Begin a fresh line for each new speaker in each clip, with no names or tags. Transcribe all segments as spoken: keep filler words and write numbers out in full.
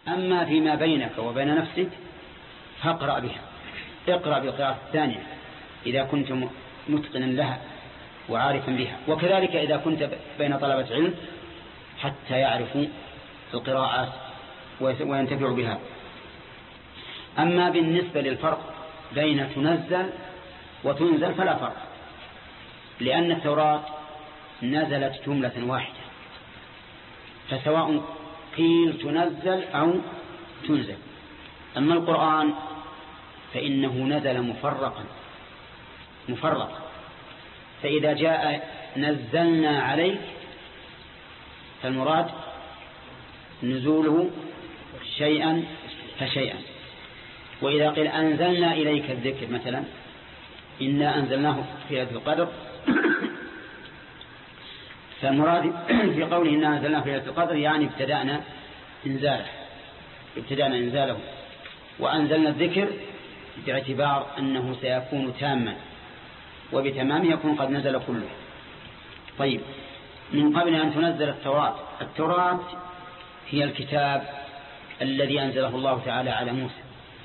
أما فيما بينك وبين نفسك فاقرأ بها، اقرأ بالقراءة الثانية إذا كنت متقنا لها وعارفا بها، وكذلك إذا كنت بين طلبة علم حتى يعرفوا القراءات وينتفعوا بها. أما بالنسبة للفرق بين تنزل وتنزل فلا فرق، لأن التوراة نزلت جملة واحدة، فسواء قيل تنزل أو تنزل. أما القرآن فإنه نزل مفرقا مفرقا، فإذا جاء نزلنا عليك فالمراد نزوله شيئا فشيئا. وإذا قيل أنزلنا إليك الذكر مثلا إنا أنزلناه في ليلة القدر فالمراد في قوله إنا أنزلناه في ليلة القدر يعني ابتدأنا إنزاله ابتدأنا إنزاله وأنزلنا الذكر باعتبار أنه سيكون تاما، وبتمامه يكون قد نزل كله. طيب، من قبل أن تنزل التوراة، التوراة هي الكتاب الذي أنزله الله تعالى على موسى،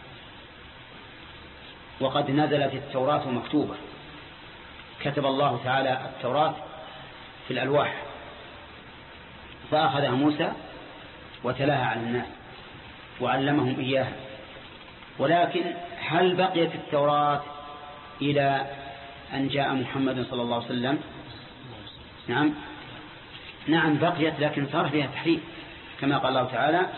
وقد نزلت التوراة مكتوبة، كتب الله تعالى التوراة في الألواح فأخذها موسى وتلاها على الناس وعلمهم إياها. ولكن هل بقيت التوراة إلى أن جاء محمد صلى الله عليه وسلم؟ نعم نعم بقيت، لكن صار فيها تحريف كما قال الله تعالى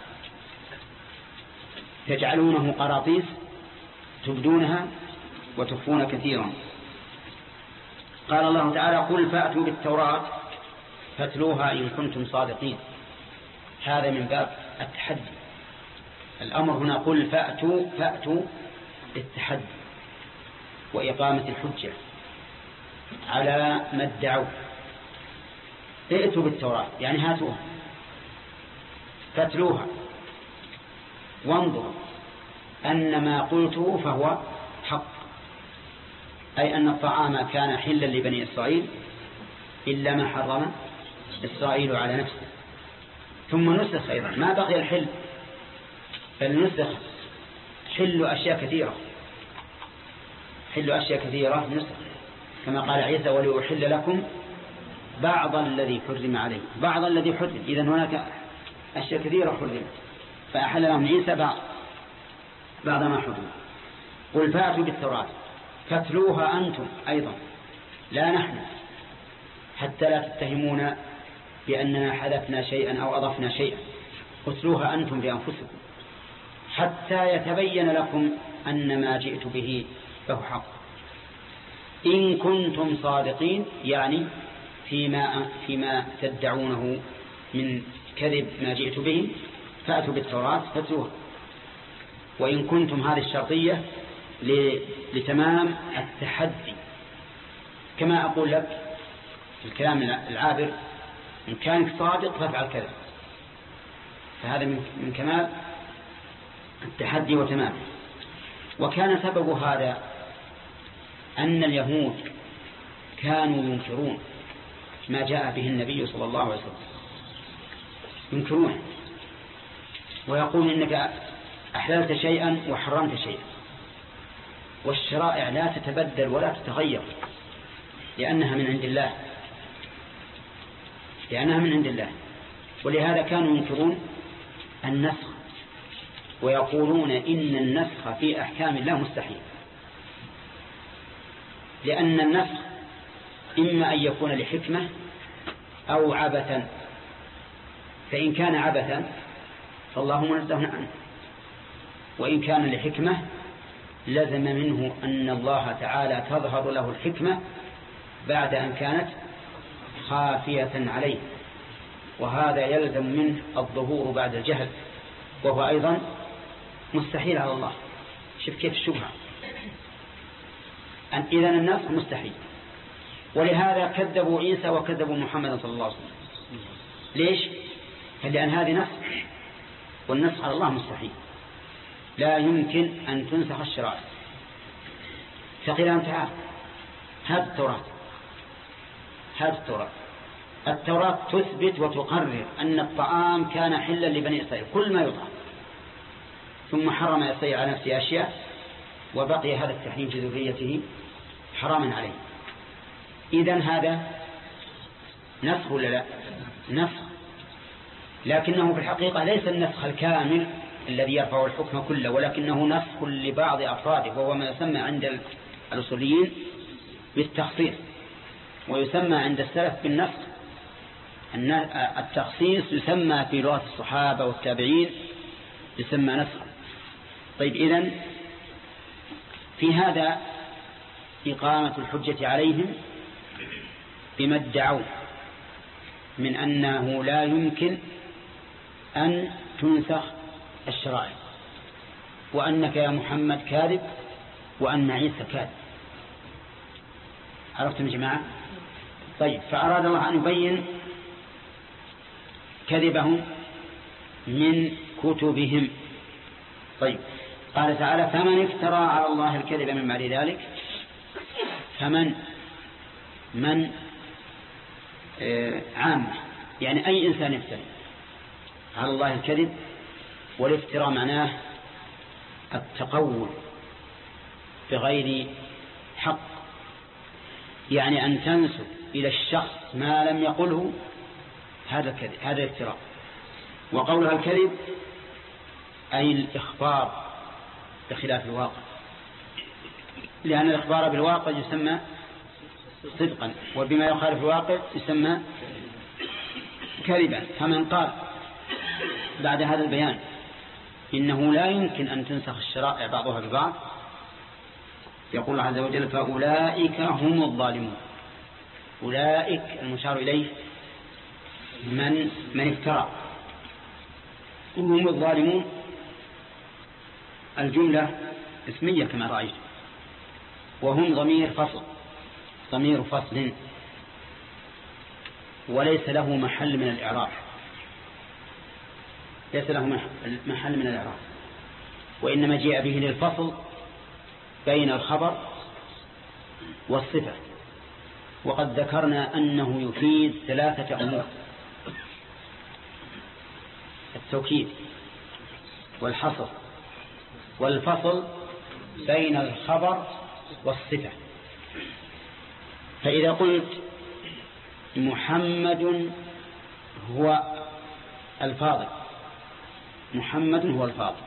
تجعلونه قراطيس تبدونها وتخفون كثيرا. قال الله تعالى قل فأتوا بالتوراة فاتلوها إن كنتم صادقين. هذا من باب التحدي، الأمر هنا قل فأتوا فأتوا بالتحدي وإقامة الحجة على ما ادعوا. ائتوا بالتوراة يعني هاتوها، فاتلوها وانظروا أن ما قلته فهو حق، أي أن الطعام كان حلا لبني إسرائيل إلا ما حرم إسرائيل على نفسه. ثم نسخ أيضا، ما بقي الحل بل نسخ حل أشياء كثيرة، حل أشياء كثيرة نسخ، كما قال عيسى ولأحل لكم بعض الذي حرم عليه، بعض الذي حرم، إذن هناك أشياء كثيرة حرمت فأحل لهم عيسى بعض بعض ما حرم. قل فأتوا بالتوراة فاتلوها أنتم أيضا لا نحن، حتى لا تتهمون بأننا حذفنا شيئا أو أضفنا شيئا، اتلوها أنتم بأنفسكم حتى يتبين لكم أن ما جئت به فهو حق إن كنتم صادقين، يعني فيما, فيما تدعونه من كذب ما جئت به فأتوا بالتوراة فاتلوها. وإن كنتم هذه الشرطية لتمام التحدي، كما أقول لك في الكلام العابر إن كانك صادق فافعل كذا، فهذا من كمال التحدي وتمام. وكان سبب هذا أن اليهود كانوا ينكرون ما جاء به النبي صلى الله عليه وسلم، ينكرون ويقول إنك أحللت شيئا وحرمت شيئا، والشرائع لا تتبدل ولا تتغير لأنها من عند الله لأنها من عند الله ولهذا كانوا ينكرون النسخ ويقولون إن النسخ في أحكام الله مستحيل، لأن النسخ إما أن يكون لحكمة أو عبثا، فإن كان عبثا فالله منزه عنه، وإن كان لحكمة لزم منه أن الله تعالى تظهر له الحكمة بعد أن كانت خافية عليه، وهذا يلزم منه الظهور بعد الجهل، وهو أيضا مستحيل على الله. شوف كيف الشبهة، أن إذن النص مستحيل، ولهذا كذبوا عيسى وكذبوا محمد صلى الله عليه وسلم. ليش؟ لأن هذه نص، والنص على الله مستحيل، لا يمكن أن تنسخ الشرائع. فقيل أن تعال هذا التوراة هذا التوراة التوراة تثبت وتقرر أن الطعام كان حلا لبني إسرائيل كل ما يطعم، ثم حرم إسرائيل على نفسه أشياء وبقي هذا التحريم في ذريته حراما عليه. إذن هذا نسخ ولا لا؟ نسخ، لكنه في الحقيقة ليس النسخ الكامل الذي يرفع الحكم كله، ولكنه نسخ لبعض أفراده، وهو ما يسمى عند الأصوليين بالتخصيص، ويسمى عند السلف بالنسخ. التخصيص يسمى في لغة الصحابة والتابعين يسمى نسخ. طيب، إذن في هذا إقامة الحجة عليهم بما ادعوا من أنه لا يمكن أن تنسخ الشرائع، وأنك يا محمد كاذب، وأن عيسى كاذب. عرفتم يا جماعة؟ طيب، فأراد الله أن يبين كذبهم من كتبهم. طيب، قال تعالى: فمن افترى على الله الكذب من بعد ذلك. فمن من آه عامة، يعني أي إنسان يفتري على الله الكذب. والافتراء معناه التقول بغير حق، يعني أن تنسب إلى الشخص ما لم يقله، هذا كذب، هذا افتراء. وقولها الكذب أي الإخبار بخلاف الواقع، لأن الإخبار بالواقع يسمى صدقا، وبما يخالف الواقع يسمى كذبا. فمن قال بعد هذا البيان إنه لا يمكن أن تنسخ الشرائع بعضها ببعض، يقول الله عز وجل: فأولئك هم الظالمون. أولئك المشار إليه من من افترى، هم الظالمون. الجملة اسمية كما رأيت، وهم ضمير فصل، ضمير فصل، وليس له محل من الإعراب، ليس له محل من الإعراب، وإنما جاء به للفصل بين الخبر والصفة. وقد ذكرنا أنه يفيد ثلاثة أمور: التوكيد والحصر والفصل بين الخبر والصفة. فإذا قلت محمد هو الفاضل، محمد هو الفاضل،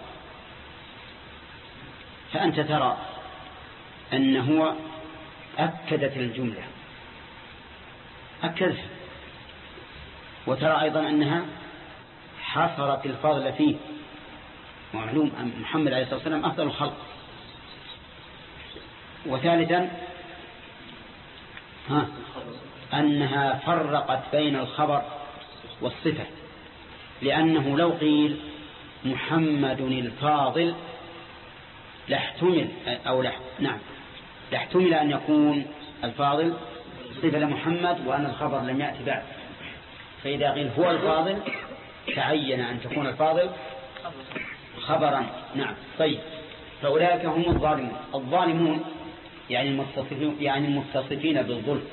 فأنت ترى أنه أكدت الجملة، أكدت، وترى أيضا أنها حصرت الفضل فيه. ومعلوم أن محمد عليه الصلاة والسلام أفضل الخلق. وثالثا ها أنها فرقت بين الخبر والصفة، لأنه لو قيل محمد الفاضل لاحتمل أو لح نعم لاحتمل أن يكون الفاضل صفة لمحمد وأن الخبر لم يأتي بعد. فإذا قيل هو الفاضل تعين أن تكون الفاضل خبرا. نعم. طيب، فأولئك هم الظالمون. الظالمون يعني المتصفين، يعني المتصفين بالظلم،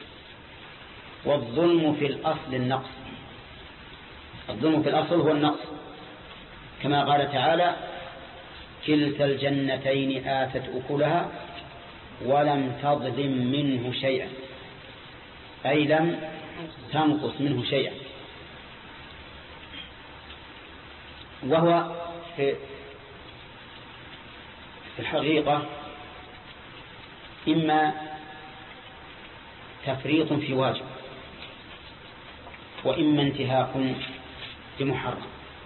والظلم في الأصل النقص. الظلم في الأصل هو النقص، كما قال تعالى: كلتا الجنتين آتت أكلها ولم تظلم منه شيئا، أي لم تنقص منه شيئا. وهو في الحقيقة إما تفريط في واجب، وإما انتهاك بمحرم.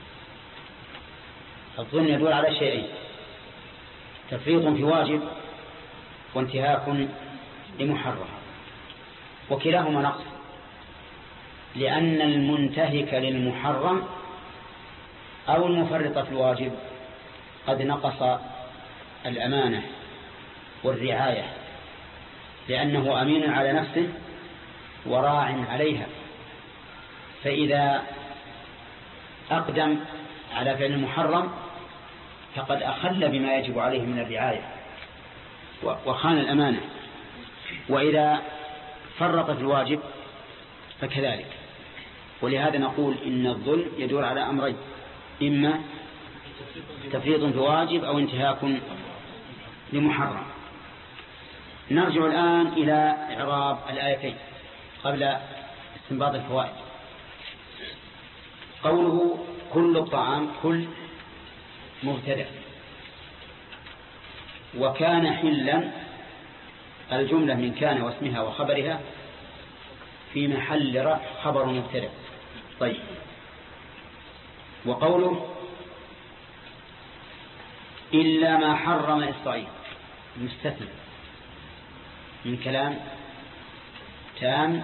الظلم يدل على شيئين: تفريط في واجب وانتهاك لمحرم، وكلاهما نقص، لأن المنتهك للمحرم أو المفرط في الواجب قد نقص الأمانة والرعاية، لأنه أمين على نفسه وراع عليها، فإذا أقدم على فعل المحرم فقد أخل بما يجب عليه من الرعاية وخان الأمانة. وإذا فرط في الواجب فكذلك. ولهذا نقول إن الظلم يدور على أمرين: إما تفريط بواجب أو انتهاك لمحرم. نرجع الآن إلى إعراب الآيتين قبل استنباط الفوائد. قوله كل الطعام، كل مبتدأ، وكان حلا الجملة من كان واسمها وخبرها في محل رفع خبر مبتدأ. طيب، وقوله إلا ما حرم إسرائيل مستثنى من كلام تام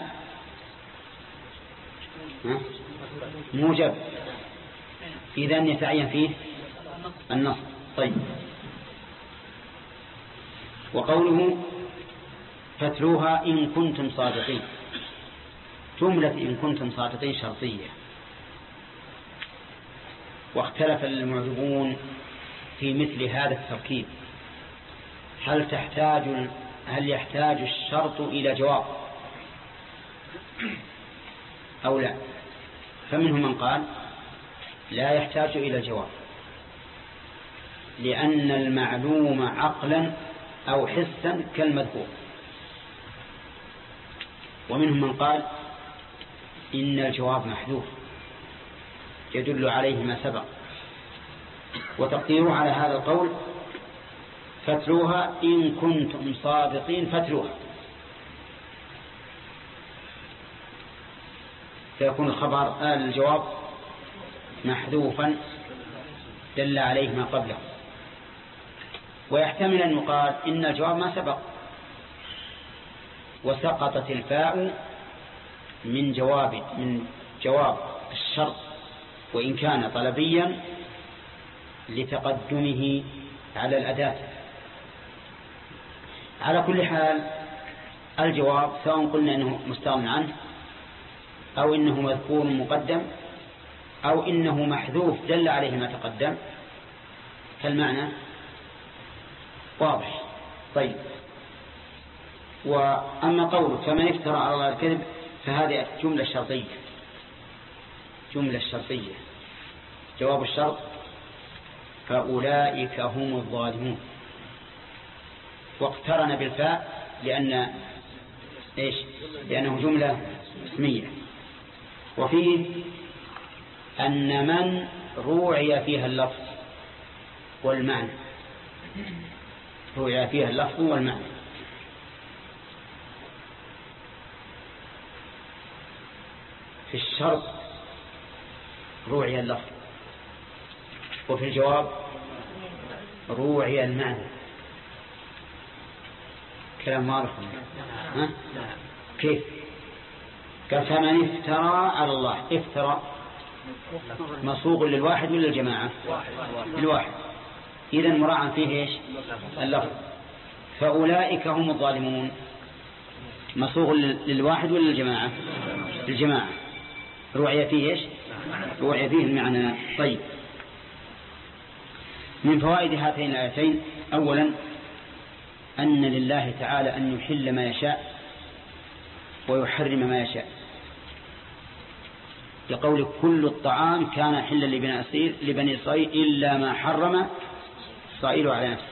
موجب، إذن يتعين فيه النص. طيب، وقوله فاتلوها إن كنتم صادقين، جملة إن كنتم صادقين شرطية، واختلف المعجبون في مثل هذا التركيب، هل تحتاج هل يحتاج الشرط إلى جواب أو لا؟ فمنهم من قال لا يحتاج إلى الجواب، لأن المعلوم عقلا أو حسا كالمذكور. ومنهم من قال إن الجواب محذوف يدل عليه ما سبق. وتقديره على هذا القول فاتلوها إن كنتم صادقين فاتلوها، فيكون الخبر آل الجواب محذوفا دل عليه ما قبله. ويحتمل أن يقال إن الجواب ما سبق وسقطت الفاء من جواب من جواب الشرط وإن كان طلبيا لتقدمه على الأداة. على كل حال الجواب سواء قلنا إنه مستغنى عنه أو إنه مذكور مقدم أو إنه محذوف دل عليه ما تقدم، فالمعنى واضح. طيب، وأما قوله فمن افترى على الله الكذب فهذه جملة شرطية، جملة شرطية جواب الشرط فأولئك هم الظالمون، واقترن بالفاء لأن إيش؟ لأنه جملة اسمية. وفيه أن من روعي فيها اللفظ والمعنى، روعي فيها اللفظ والمعنى. في الشرط روعي اللفظ، وفي الجواب روعي المعنى. كلام واضح. ها؟ كيف؟ قال فمن افترى على الله، افترى مصوغ للواحد ولا للجماعة؟ للواحد، إذن مراعا فيه إيش؟ اللفظ. فأولئك هم الظالمون مصوغ للواحد ولا للجماعة؟ للجماعة، روعي فيه إيش؟ روعي فيه المعنى. طيب، من فوائد هاتين الآيتين: أولا أن لله تعالى أن يحل ما يشاء ويحرم ما يشاء، لقول كل الطعام كان حلا لبني إسرائيل إلا ما حرم إسرائيل على نفسه.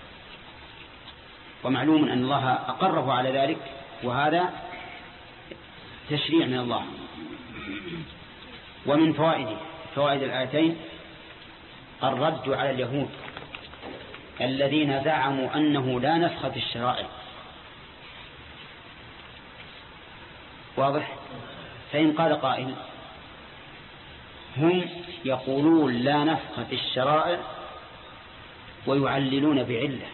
ومعلوم أن الله أقره على ذلك، وهذا تشريع من الله. ومن فوائد فوائد الآيتين الرد على اليهود الذين زعموا أنه لا نسخ في الشرائع. واضح؟ فإن قال قائل هم يقولون لا نسخ في الشرائع ويعللون بعلة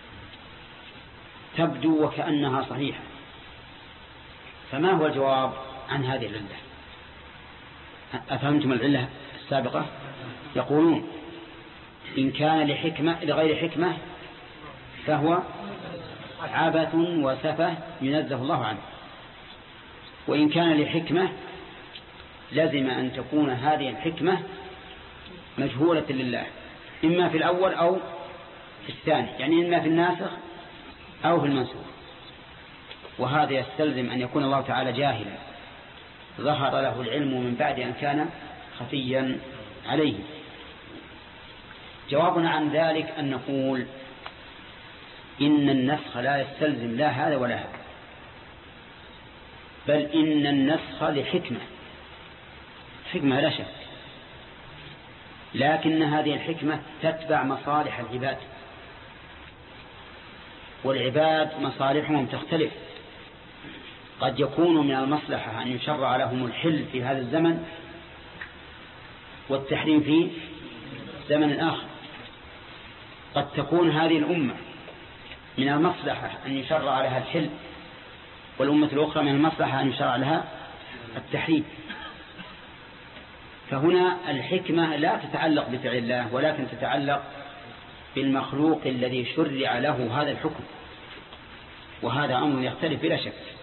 تبدو وكأنها صحيحة، فما هو الجواب عن هذه العلة؟ أفهمتم العلة السابقة؟ يقولون إن كان لحكمة لغير حكمة فهو عبث وسفه ينزه الله عنه، وإن كان لحكمة لازم أن تكون هذه الحكمة مجهولة لله، إما في الأول أو في الثاني، يعني إما في الناسخ أو في المنسوخ. وهذا يستلزم أن يكون الله تعالى جاهلا ظهر له العلم من بعد أن كان خفيا عليه. جوابنا عن ذلك أن نقول إن النسخ لا يستلزم لا هذا ولا هذا، بل إن النسخ لحكمة، حكمة لا شك، لكن هذه الحكمة تتبع مصالح العباد، والعباد مصالحهم تختلف. قد يكون من المصلحة أن يشرع لهم الحل في هذا الزمن والتحريم في زمن آخر. قد تكون هذه الأمة من المصلحة أن يشرع لها الحل، والأمة الأخرى من المصلحة أن يشرع لها التحريم. فهنا الحكمة لا تتعلق بفعل الله، ولكن تتعلق بالمخلوق الذي شرع له هذا الحكم، وهذا أمر يختلف بلا شك.